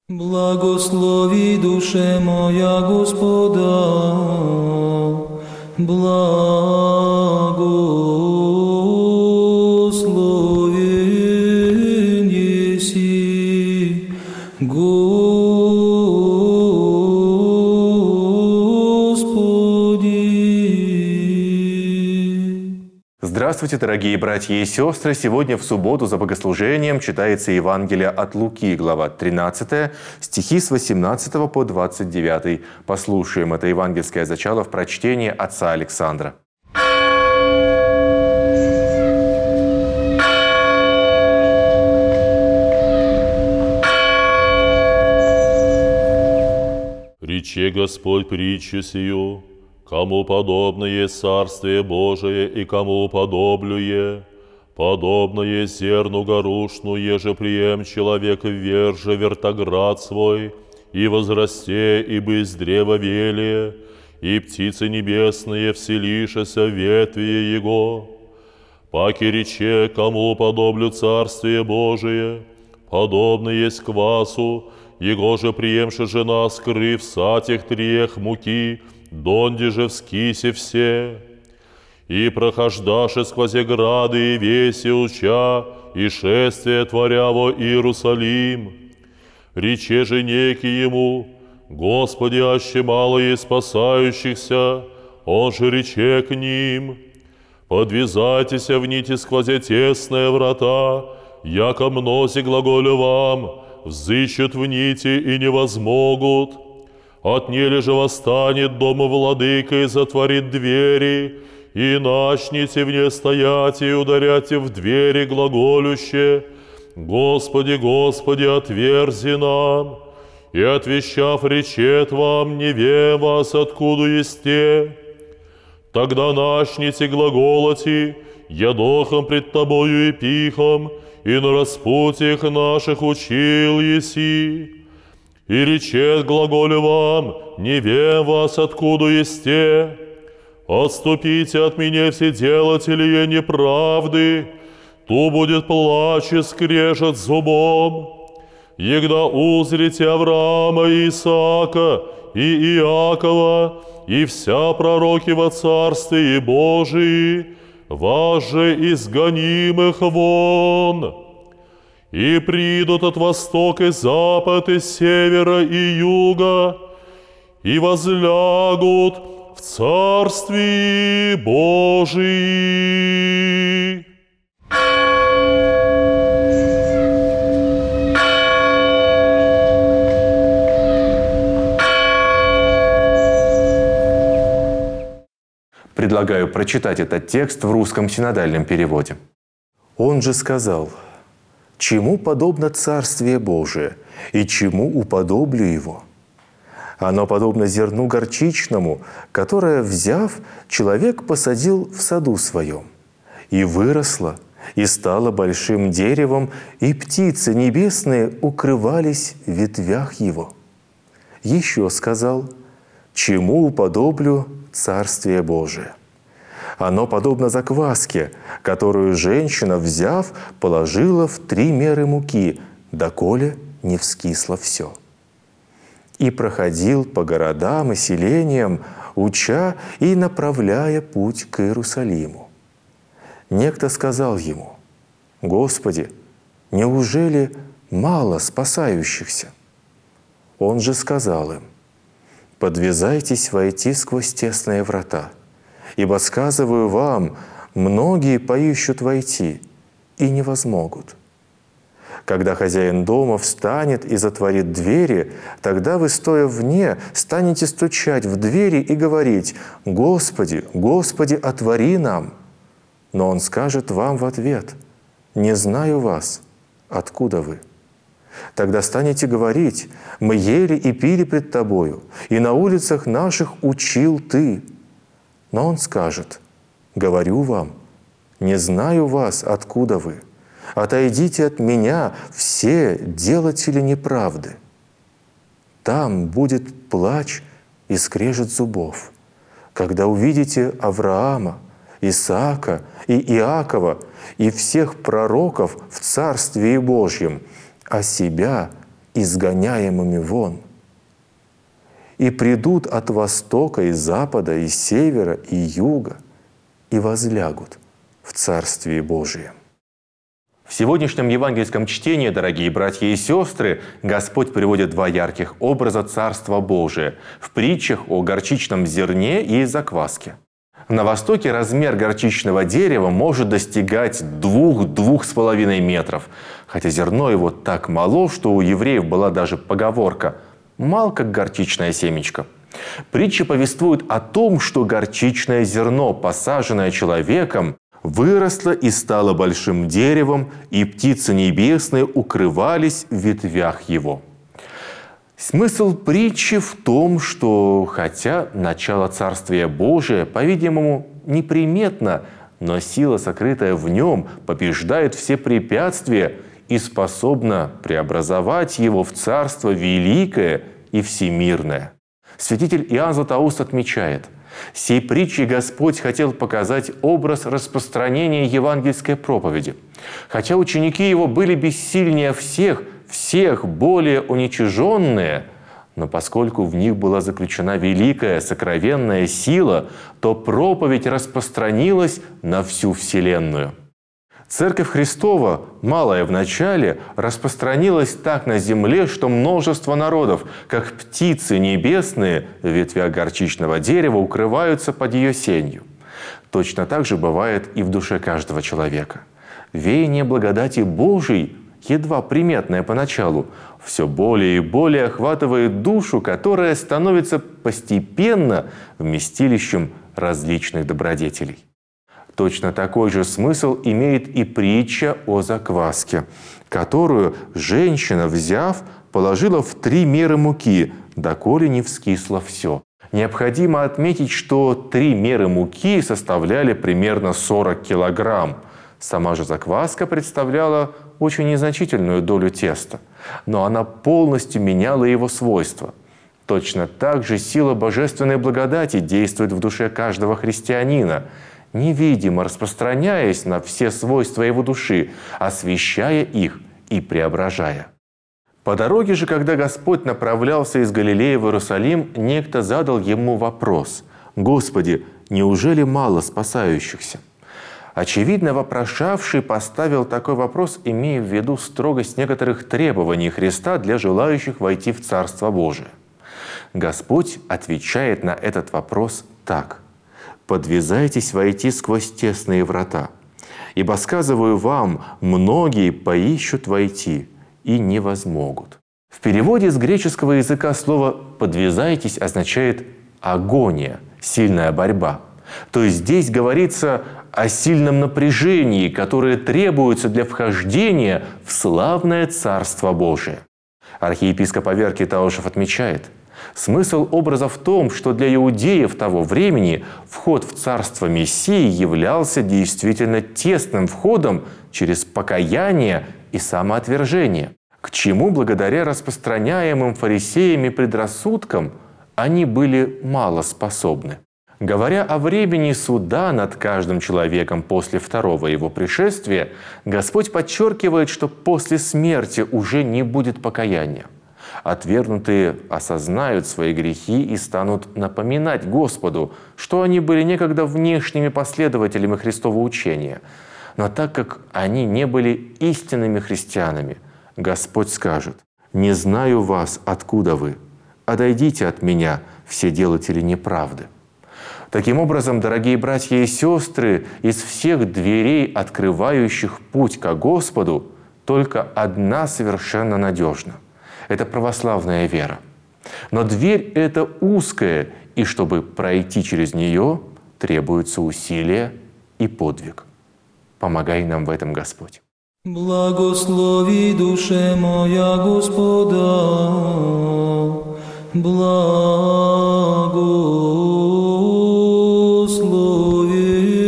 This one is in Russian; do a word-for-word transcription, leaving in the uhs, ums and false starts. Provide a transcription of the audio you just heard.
Благослови душе моя Господа, благословен еси, Господи. Здравствуйте, дорогие братья и сестры! Сегодня в субботу за богослужением читается Евангелие от Луки, глава тринадцатая, стихи с восемнадцатого по двадцать девятый. Послушаем это евангельское зачало в прочтении отца Александра. Рече Господь притчу сию: кому подобно есть Царствие Божие, и кому уподоблюе? Подобно есть зерну горушну, еже прием человек верже вертоград свой, и возрасте, и бысь древо велие, и птицы небесные вселишеся в ветви его. Паки рече, кому уподоблю Царствие Божие, подобно есть квасу, его же приемша жена, скрыв сатих трех муки, донде же вскисе все, и прохождаше сквозь грады и веси уча, и шествие творя во Иерусалим. Рече же неки ему: Господи, аще мало есть спасающихся, он же рече к ним: подвязайтесь в нити сквозь тесные врата, яко мнози глаголю вам, взыщут в нити и не возмогут. Отнели же восстанет дома владыка и затворит двери, и начните вне стоять и ударяйте в двери глаголюще: Господи, Господи, отверзи нам. И отвещав речет вам: не вем вас, откуда есте. Тогда начните глаголоти: ядохом пред тобою и пихом, и на распутьях наших учил еси. И речет глаголю вам: не вем вас, откуда есте. Отступите от меня, все делатели неправды, ту будет плач и скрежет зубом. Егда узрите Авраама и Исаака и Иакова, и вся пророки во Царстве Божии, вас же изгонимых вон. И придут от востока и запад, и севера, и юга, и возлягут в Царстве Божии. Предлагаю прочитать этот текст в русском синодальном переводе. «Он же сказал: чему подобно Царствие Божие, и чему уподоблю его? Оно подобно зерну горчичному, которое, взяв, человек посадил в саду своем, и выросло, и стало большим деревом, и птицы небесные укрывались в ветвях его. Еще сказал: чему уподоблю Царствие Божие? Оно подобно закваске, которую женщина, взяв, положила в три меры муки, доколе не вскисло все. И проходил по городам и селениям, уча и направляя путь к Иерусалиму. Некто сказал ему: Господи, неужели мало спасающихся? Он же сказал им: подвязайтесь войти сквозь тесные врата, ибо, сказываю вам, многие поищут войти и не возмогут. Когда хозяин дома встанет и затворит двери, тогда вы, стоя вне, станете стучать в двери и говорить: Господи, Господи, отвори нам. Но он скажет вам в ответ: не знаю вас, откуда вы? Тогда станете говорить: мы ели и пили пред тобою, и на улицах наших учил ты. Но он скажет: говорю вам, не знаю вас, откуда вы. Отойдите от меня, все делатели неправды. Там будет плач и скрежет зубов, когда увидите Авраама, Исаака и Иакова и всех пророков в Царстве Божьем, а себя изгоняемыми вон. И придут от востока и запада, и севера, и юга, и возлягут в Царствие Божие». В сегодняшнем евангельском чтении, дорогие братья и сестры, Господь приводит два ярких образа Царства Божия в притчах о горчичном зерне и закваске. На Востоке размер горчичного дерева может достигать двух-двух с половиной метров, хотя зерно его так мало, что у евреев была даже поговорка «мал, как горчичное семечко». Притча повествует о том, что горчичное зерно, посаженное человеком, выросло и стало большим деревом, и птицы небесные укрывались в ветвях его. Смысл притчи в том, что хотя начало Царствия Божия, по-видимому, неприметно, но сила, сокрытая в нем, побеждает все препятствия и способна преобразовать его в Царство великое и всемирное. Святитель Иоанн Златоуст отмечает: «Сей притчей Господь хотел показать образ распространения евангельской проповеди. Хотя ученики его были бессильнее всех, всех более уничиженные, но поскольку в них была заключена великая сокровенная сила, то проповедь распространилась на всю вселенную». Церковь Христова, малая в начале, распространилась так на земле, что множество народов, как птицы небесные, в ветвях горчичного дерева укрываются под ее сенью. Точно так же бывает и в душе каждого человека. Веяние благодати Божией, едва приметное поначалу, все более и более охватывает душу, которая становится постепенно вместилищем различных добродетелей. Точно такой же смысл имеет и притча о закваске, которую женщина, взяв, положила в три меры муки, доколе не вскисло все. Необходимо отметить, что три меры муки составляли примерно сорок килограмм. Сама же закваска представляла очень незначительную долю теста, но она полностью меняла его свойства. Точно так же сила божественной благодати действует в душе каждого христианина, невидимо распространяясь на все свойства его души, освещая их и преображая. По дороге же, когда Господь направлялся из Галилеи в Иерусалим, некто задал ему вопрос: «Господи, неужели мало спасающихся?» Очевидно, вопрошавший поставил такой вопрос, имея в виду строгость некоторых требований Христа для желающих войти в Царство Божие. Господь отвечает на этот вопрос так: «Подвязайтесь войти сквозь тесные врата, ибо, сказываю вам, многие поищут войти и не возмогут». В переводе с греческого языка слово «подвязайтесь» означает «агония», «сильная борьба». То есть здесь говорится о сильном напряжении, которое требуется для вхождения в славное Царство Божие. Архиепископ Аверкий Таушев отмечает: смысл образа в том, что для иудеев того времени вход в Царство Мессии являлся действительно тесным входом через покаяние и самоотвержение, к чему, благодаря распространяемым фарисеями предрассудкам, они были мало способны. Говоря о времени суда над каждым человеком после второго его пришествия, Господь подчеркивает, что после смерти уже не будет покаяния. Отвергнутые осознают свои грехи и станут напоминать Господу, что они были некогда внешними последователями Христова учения. Но так как они не были истинными христианами, Господь скажет: «Не знаю вас, откуда вы. Отойдите от меня, все делатели неправды». Таким образом, дорогие братья и сестры, из всех дверей, открывающих путь ко Господу, только одна совершенно надежна. Это православная вера. Но дверь эта узкая, и чтобы пройти через нее, требуется усилие и подвиг. Помогай нам в этом, Господь. Благослови душе моя Господа, благослови.